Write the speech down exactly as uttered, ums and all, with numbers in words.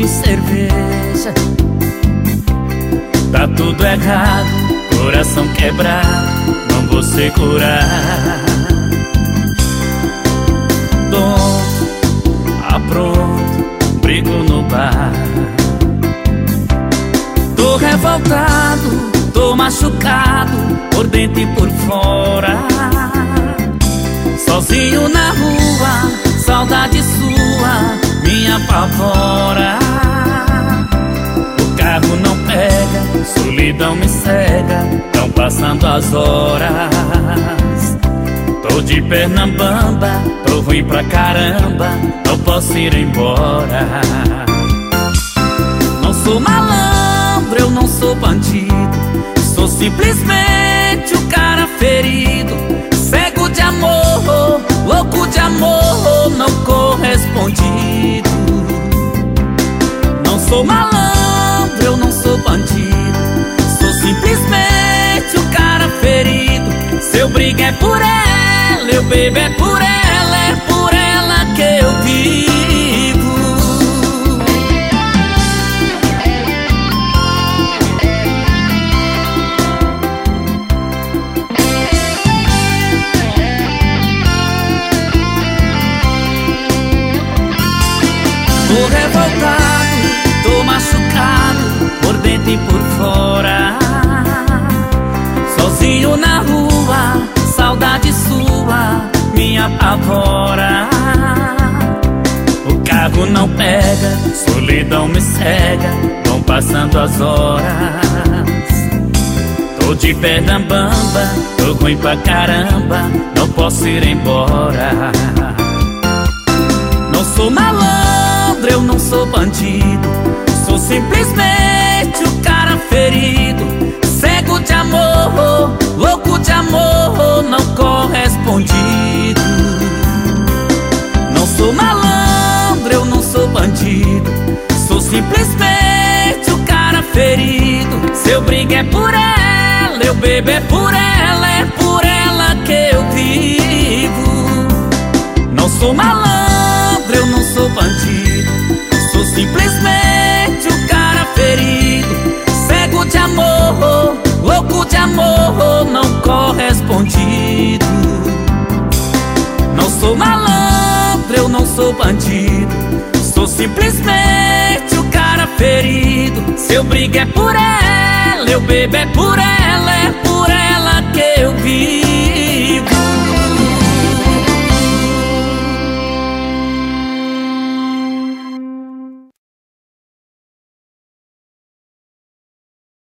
de cerveja. Tá tudo errado, coração quebrado, não vou segurar. Tonto, apronto, brigo no bar. Tô revoltado, tô machucado, por dentro e por fora. Sozinho na rua, saudade sua me apavora. O carro não pega, solidão me cega, tão passando as horas. Tô de perna bamba, tô ruim pra caramba, não posso ir embora. Não sou malandro, eu não sou bandido, sou simplesmente o cara ferido, cego de amor, louco de amor não correspondido. Não sou malandro, eu não sou bandido, sou simplesmente o cara ferido. Se eu brigo é por ela, eu bebo é por ela, é por ela que eu vivo. Tô revoltado, tô machucado, por dentro e por fora. Sozinho na rua, saudade sua me apavora. O carro não pega, solidão me cega, vão passando as horas. Tô de perna bamba, tô ruim pra caramba, não posso ir embora. Não sou malandro, eu não sou bandido, sou simplesmente o cara ferido, cego de amor, louco de amor não correspondido. Não sou malandro, eu não sou bandido, sou simplesmente o cara ferido. Se eu brigo é por ela, eu bebo é por ela, é por ela que eu vivo. Não sou malandro, eu não sou bandido, sou simplesmente o cara ferido, cego de amor, louco de amor não correspondido. Não sou malandro, eu não sou bandido, sou simplesmente o cara ferido. Se eu brigo é por ela, eu bebo é por ela, é por ela que eu vivo.